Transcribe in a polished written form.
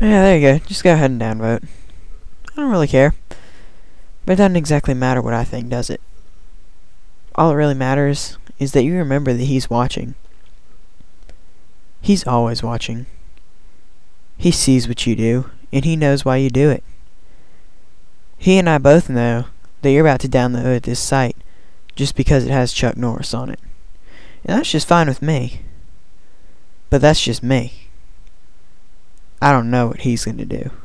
Yeah, there you go. Just go ahead and downvote. I don't really care. But it doesn't exactly matter what I think, does it? All that really matters is that you remember that he's watching. He's always watching. He sees what you do, and he knows why you do it. He and I both know that you're about to download this site just because it has Chuck Norris on it. And that's just fine with me. But that's just me. I don't know what he's going to do.